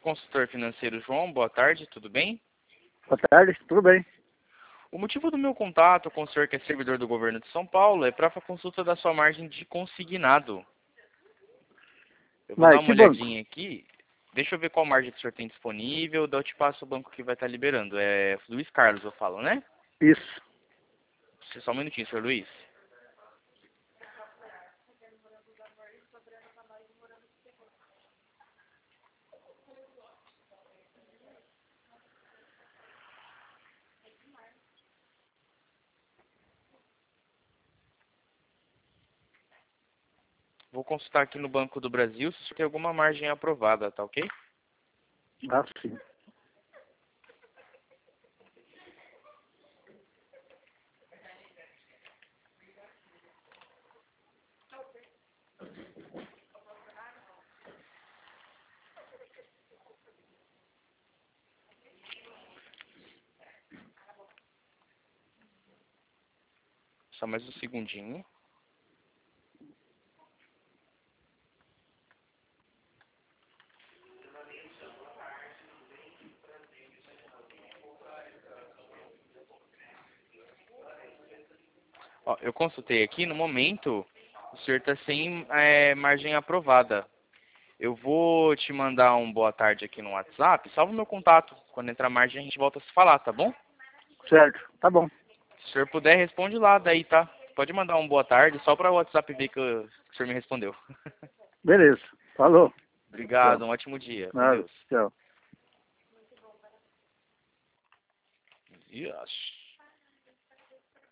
consultor financeiro João, boa tarde, tudo bem? Boa tarde, tudo bem? O motivo do meu contato com o senhor que é servidor do governo de São Paulo é para a consulta da sua margem de consignado. Eu vou dar Vai, uma que banco? olhadinha aqui. Deixa eu ver qual margem que o senhor tem disponível, daí eu te passo o banco que vai estar liberando. É Luiz Carlos, eu falo, né? Isso. Só um minutinho, senhor Luiz. Vou consultar aqui no Banco do Brasil se tem alguma margem aprovada, tá ok? Ah, sim. Só mais um segundinho. Ó, eu consultei aqui, no momento, o senhor está sem margem aprovada. Eu vou te mandar um boa tarde aqui no WhatsApp. Salva o meu contato. Quando entrar margem, a gente volta a se falar, tá bom? Certo, tá bom. Se o senhor puder, responde lá daí, tá? Pode mandar um boa tarde, só para o WhatsApp ver que o senhor me respondeu. Beleza, falou. Obrigado, Tchau. um ótimo dia. Com Nada, Deus. tchau. Yes.